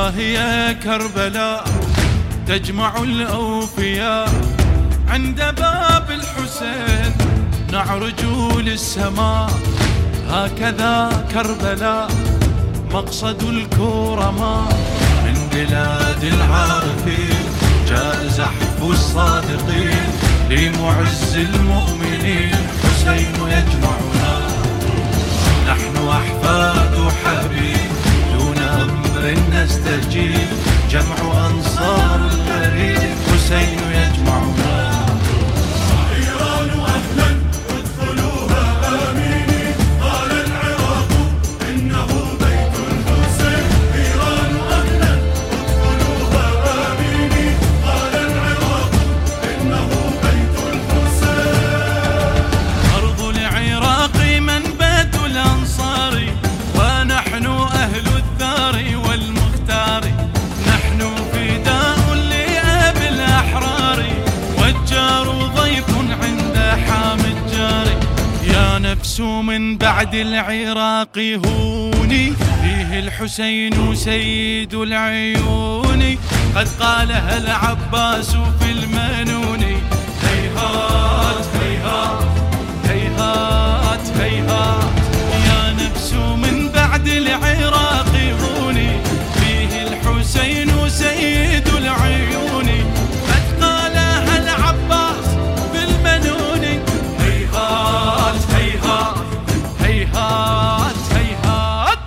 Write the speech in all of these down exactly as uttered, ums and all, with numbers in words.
ها هي كربلاء تجمع الأوفياء، عند باب الحسين نعرج للسماء. هكذا كربلاء مقصد الكرماء، من بلاد العارفين جاء زحف الصادقين، لمعز المؤمنين حسين يجمعنا. نحن أحفاد حبيب دون أمر نستجيب، جمع أنصار الغريب حسين يجمعنا. إيران أهلا ادخلوها آمنين، قال العراق إنه بيت الحسين. إيران أهلا ادخلوها آمنين، قال العراق إنه بيت الحسين. أرض العراق منبت الأنصار، ونحن أهل الثار والمختار. نحن فداء لأب الأحرار، والجار ضيف عند حام الجار. يا نفس من بعد العراق هوني، فيه الحسين سيد العيون. قد قالها العباس في المنون. هيهات هيهات هيهات هيهات، يا نفس من بعد العراق هوني، فيه الحسين سيد العيون. قد قالها العباس في المنون. هيهات هيهات هيهات هيهات.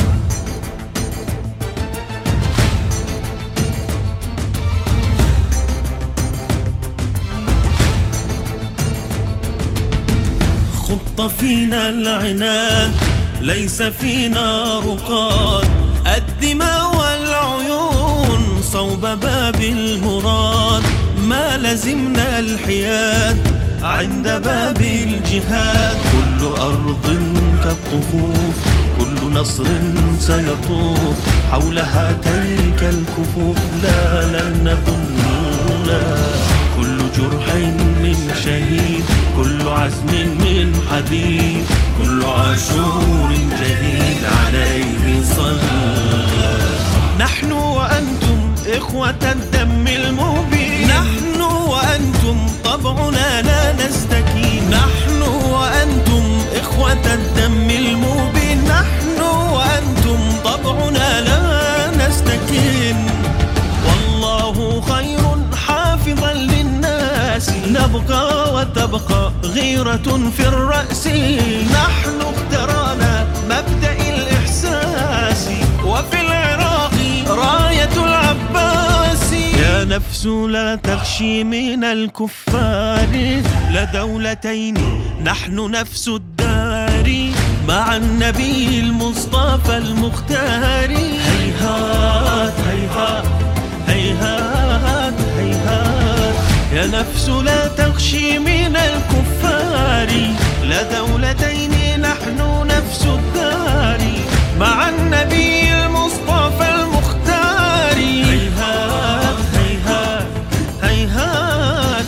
خط فينا العناد ليس فينا رقاد، الدماء والعيون صوب باب المراد. ما لزمنا الحياد عند باب الجهاد، كل أرض كالطفوف كل نصر سيطوف حولها تلك الكفوف. لا لن نظننا كل جرح من شهيد، كل عزم من حديد، كل عاشور جديد عليه صلى. نحن وأنتم إخوة الدم المبين، نحن وأنتم طبعنا لا نستكين. نحن وأنتم إخوة الدم المبين، نحن وأنتم طبعنا لا نستكين. والله خير حافظا للناس، نبقى وتبقى غيرة في الرأس. نحن اخترعنا مبدأ الإحساس، وفي العراق راية العباس. يا نفس لا تخشي من الكفار، لدولتين نحن نفس الدار، مع النبي المصطفى المختار. هيهات هيهات هيهات هيهات، يا نفس لا تخشي من الكفار، لدولتين نحن نفس الدار، مع النبي المصطفى المختار. هيهات هيهات هيهات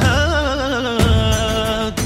هيهات.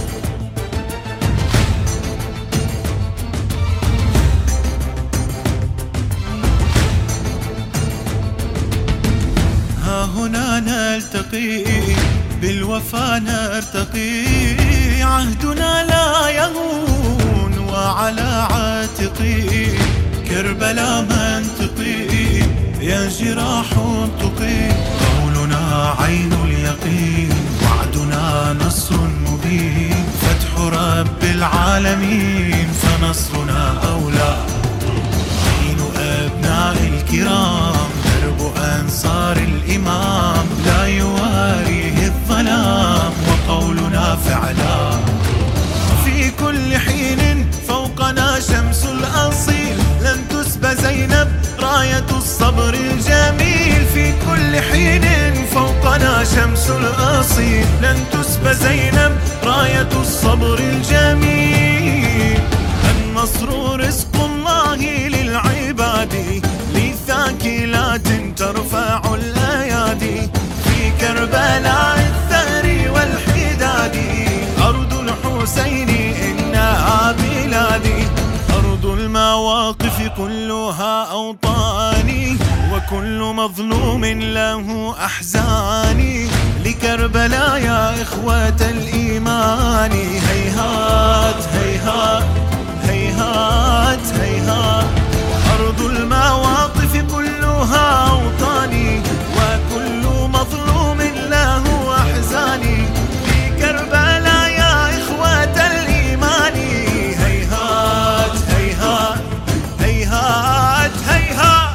ها هنا نلتقي بالوفا نرتقي، عهدنا لا يهون وعلى عاتقي. كربلاء منطقي يا جراح انطقي، قولنا عين اليقين وعدنا نصر مبين. فتح رب العالمين فنصرنا أولى، دين أبناء الكرام درب أنصار الإمام. لا يواريه الظلام وقولنا فعلا، في كل حين فوقنا شمس الأصيل. لن تسبى زينب راية الصبر الجميل، في كل حين فوقنا شمس الأصيل. لن تسبى زينب راية الصبر الجميل. النصر رزق الله للعباد، لثاكلات ترفع الأيادي. في كربلاء الثأر والحداد، أرض الحسين إنها بلادي. أرض المواقف كلها أوطاني، وكل مظلوم له أحزاني، لكربلاء يا إخوة الإيمان. هيهات هيهات هيهات هيهات، أرض المواقف كلها أوطاني، وكل مظلوم له أحزاني، لكربلاء يا إخوة الإيمان. هيهات هيهات هيهات هيهات.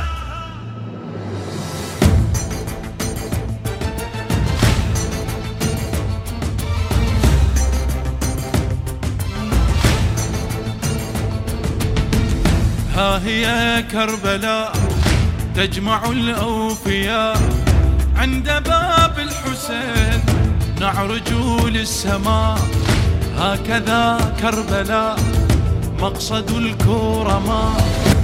ها هي كربلاء تجمع الأوفياء، عند باب الحسين نعرج للسماء. هكذا كربلاء مقصد الكرماء،